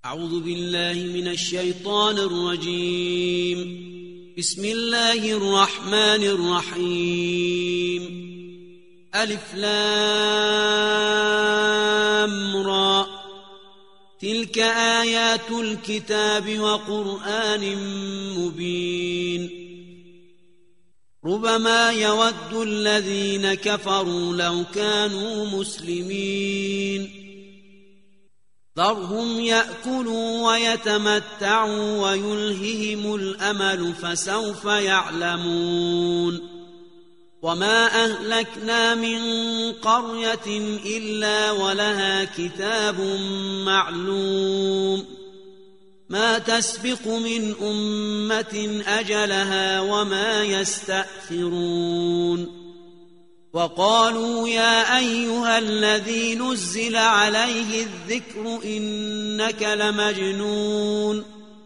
أعوذ بالله من الشيطان الرجيم. بسم الله الرحمن الرحيم. ألف لام را، تلك آيات الكتاب وقرآن مبين. ربما يود الذين كفروا لو كانوا مسلمين. ذرهم يأكلوا ويتمتعوا ويلههم الأمل فسوف يعلمون. وما أهلكنا من قرية إلا ولها كتاب معلوم، ما تسبق من أمة أجلها وما يستأخرون. وقالوا يا أيها الذي نزل عليه الذكر إنك لمجنون،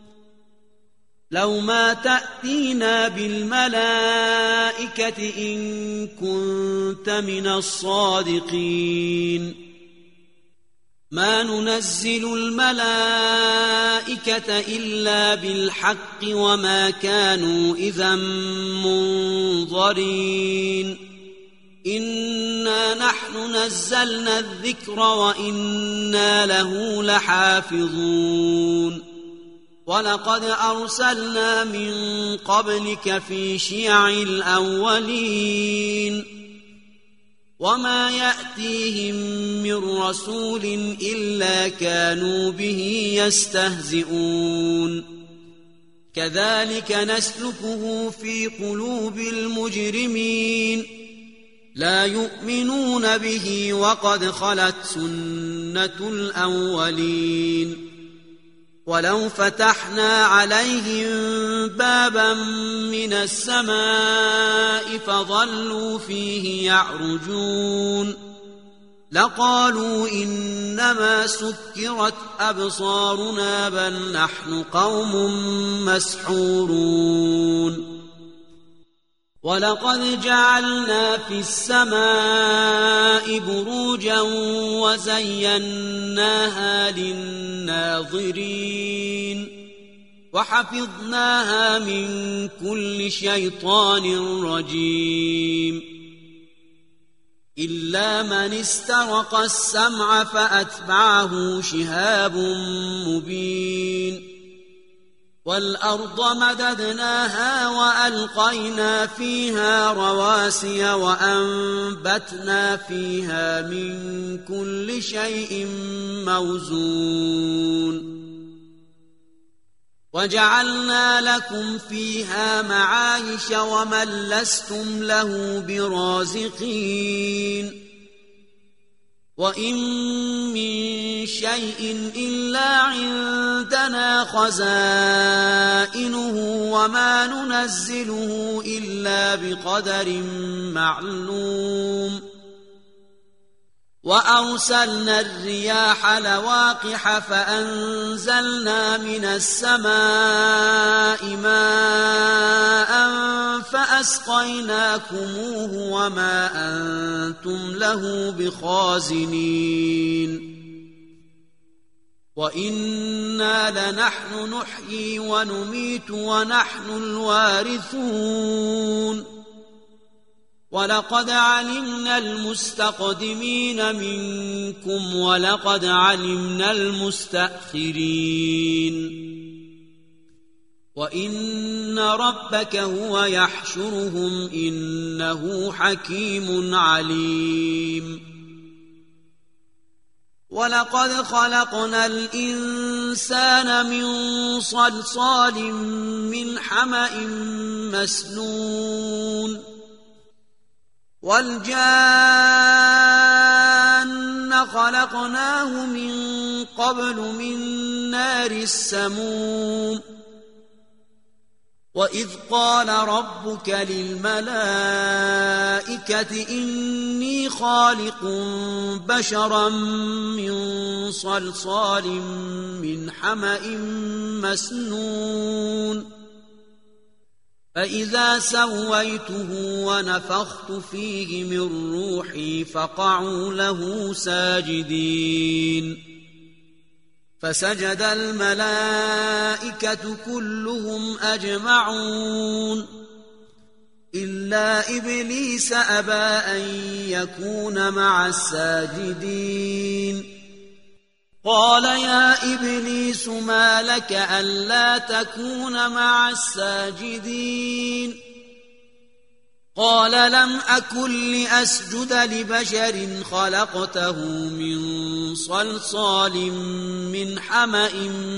لو ما تأتينا بالملائكة إن كنت من الصادقين. ما ننزل الملائكة إلا بالحق وما كانوا إذا منظرين. إنا نحن نزلنا الذكر وإنا له لحافظون. ولقد أرسلنا من قبلك في شيع الأولين، وما يأتيهم من رسول إلا كانوا به يستهزئون. كذلك نسلكه في قلوب المجرمين، لا يؤمنون به وقد خلت سنة الأولين. ولو فتحنا عليهم بابا من السماء فظلوا فيه يعرجون لقالوا إنما سكرت أبصارنا بل نحن قوم مسحورون. ولقد جعلنا في السماء بروجا وزيناها للناظرين وحفظناها من كل شيطان رجيم. إلا من استرق السمع فأتبعه شهاب مبين. والأرض مددناها وألقينا فيها رواسي وأنبتنا فيها من كل شيء موزون. وجعلنا لكم فيها معايش ومن لستم له برازقين. وإن من شيء إلا عندنا خزائنه وما ننزله إلا بقدر معلوم. وأرسلنا الرياح لواقح فأنزلنا من السماء ماء فأسقيناكموه وما أنتم له بخازنين. وإنا لنحن نحيي ونميت ونحن الوارثون. ولقد علمنا المستقدمين منكم ولقد علمنا المستأخرين. وإن ربك هو يحشرهم إنه حكيم عليم. ولقد خلقنا الإنسان من صلصال من حمأ مسنون. والجان خلقناه من قبل من نار السموم. وإذ قال ربك للملائكة إني خالق بشرا من صلصال من حمأ مسنون. فإذا سويته ونفخت فيه من روحي فقعوا له ساجدين. فسجد الملائكة كلهم أجمعون إلا إبليس أبى أن يكون مع الساجدين قال يا إبليس ما لك ألا تكون مع الساجدين قال لم أكن لأسجد لبشر خلقته من صلصال من حمأ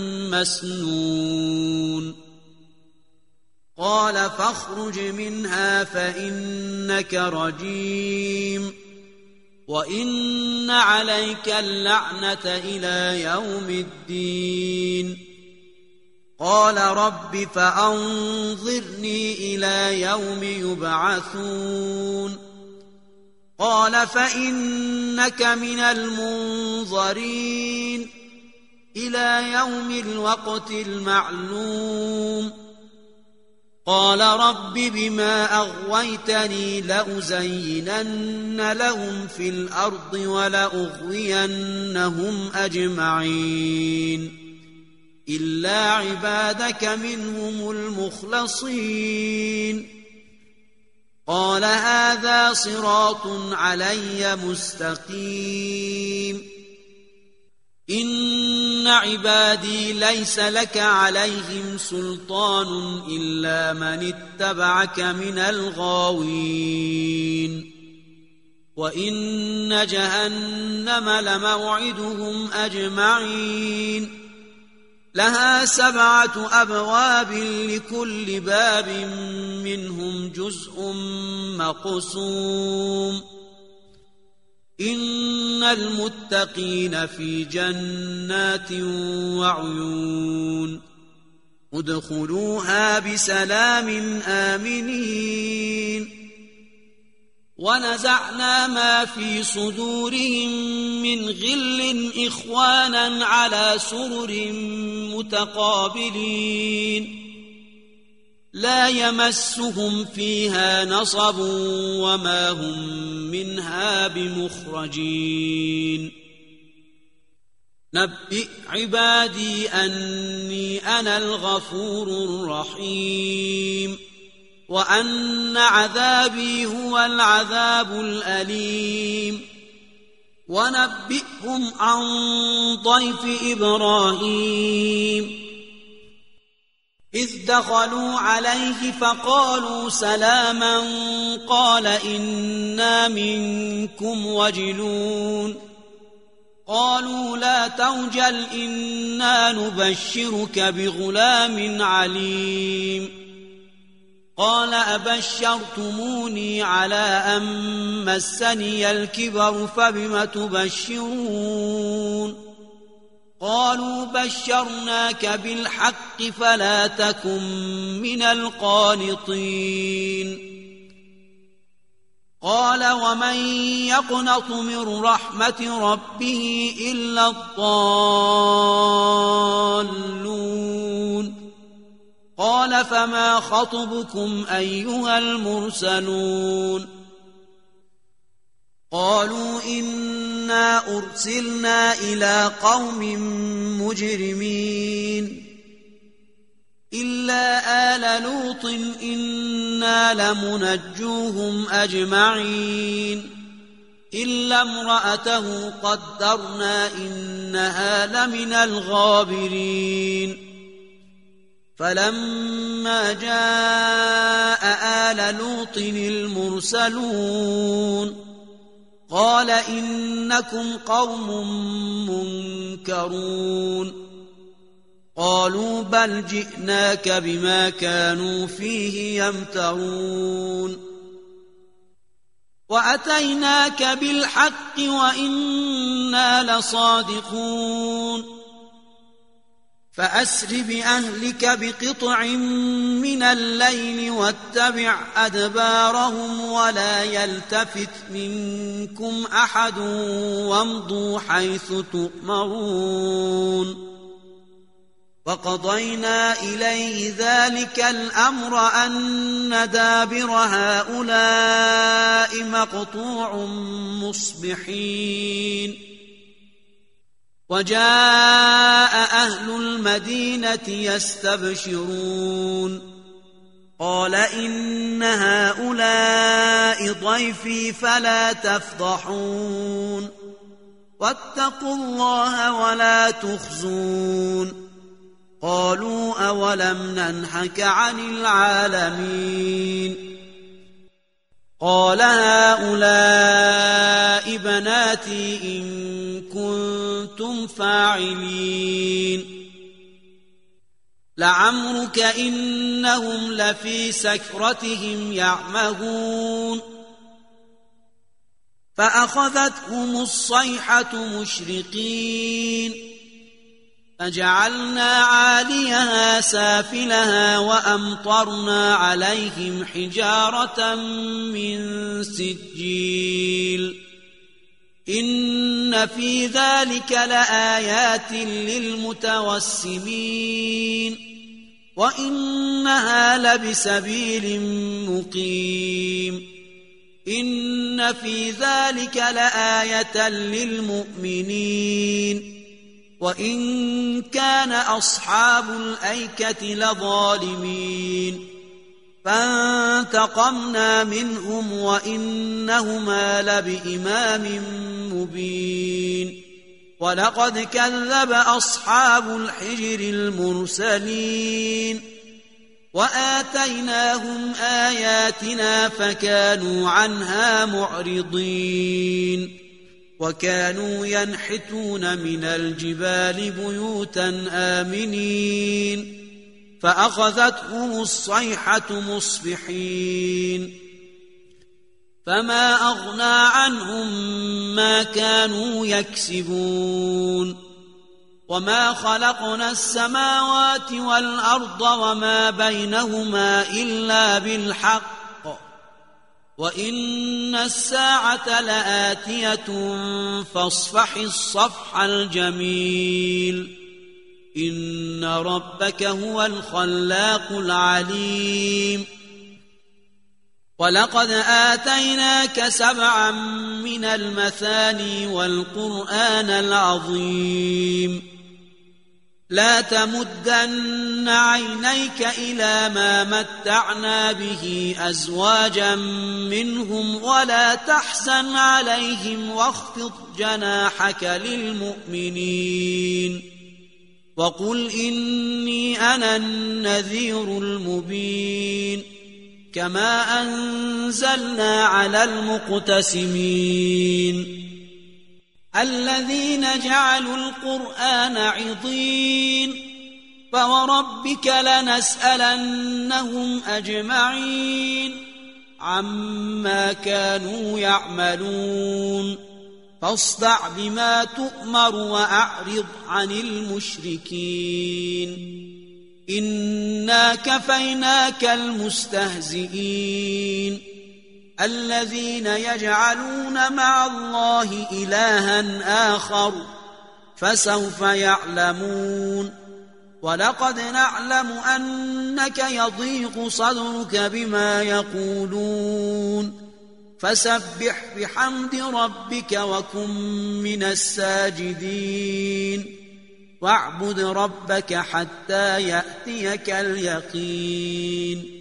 مسنون قال فاخرج منها فإنك رجيم وإن عليك اللعنة إلى يوم الدين قال رب فأنظرني إلى يوم يبعثون قال فإنك من المنظرين إلى يوم الوقت المعلوم قال رب بما أغويتني لأزينن لهم في الأرض ولأغوينهم أجمعين إلا عبادك منهم المخلصين قال هذا صراط علي مستقيم إن عبادي ليس لك عليهم سلطان إلا من اتبعك من الغاوين وإن جهنم لموعدهم أجمعين لها 7 أبواب لكل باب منهم جزء مقسوم إن المتقين في جنات وعيون ادخلوها بسلام آمنين ونزعنا ما في صدورهم من غل إخوانا على سرر متقابلين لا يمسهم فيها نصب وما هم منها بمخرجين نبئ عبادي أني أنا الغفور الرحيم وأن عذابي هو العذاب الأليم ونبئهم عن ضيف إبراهيم إذ دخلوا عليه فقالوا سلاما قال إنا منكم وجلون قالوا لا توجل إنا نبشرك بغلام عليم قال أبشرتموني على أن مسني الكبر فبم تبشرون قالوا بشرناك بالحق فلا تكن من القانطين قال ومن يقنط من رحمة ربه إلا الضالون قال فما خطبكم أيها المرسلون قالوا إنا أرسلنا إلى قوم مجرمين إلا آل لوط إنا لمنجوهم أجمعين إلا امرأته قدرنا إنها لمن الغابرين فلما جاء آل لوط المرسلون قال إنكم قوم منكرون قالوا بل جئناك بما كانوا فيه يمترون وأتيناك بالحق وإنا لصادقون فأسر بأهلك بقطع من الليل واتبع أدبارهم ولا يلتفت منكم أحد وامضوا حيث تؤمرون وقضينا إليه ذلك الأمر أن دابر هؤلاء مقطوع مصبحين وجاء المدينة يستبشرون قال إن هؤلاء ضيفي فلا تفضحون واتقوا الله ولا تخزون قالوا أولم ننهك عن العالمين قال هؤلاء بناتي إن كنتم فاعلين لعمرك إنهم لفي سكرتهم يعمهون فأخذتهم الصيحة مشرقين فجعلنا عاليها سافلها وأمطرنا عليهم حجارة من سجيل إن في ذلك لآيات للمتوسمين وإنها لبسبيل مقيم إن في ذلك لآية للمؤمنين وإن كان أصحاب الأيكة لظالمين فانتقمنا منهم وإنهما لبإمام مبين ولقد كذب أصحاب الحجر المرسلين وآتيناهم آياتنا فكانوا عنها معرضين وكانوا ينحتون من الجبال بيوتا آمنين فأخذتهم الصيحة مصبحين فما أغنى عنهم ما كانوا يكسبون وما خلقنا السماوات والأرض وما بينهما إلا بالحق وإن الساعة لآتية فاصفح الصفح الجميل إن ربك هو الخلاق العليم ولقد آتيناك 7 من المثاني والقرآن العظيم لا تمدن عينيك إلى ما متعنا به أزواجا منهم ولا تحزن عليهم واخفض جناحك للمؤمنين وقل إني أنا النذير المبين كما أنزلنا على المقتسمين الذين جعلوا القرآن عضين فوربك لنسألنهم أجمعين عما كانوا يعملون فاصدع بما تؤمر وأعرض عن المشركين إنا كفيناك المستهزئين الذين يجعلون مع الله إلها آخر فسوف يعلمون ولقد نعلم أنك يضيق صدرك بما يقولون فسبح بحمد ربك وكن من الساجدين واعبد ربك حتى يأتيك اليقين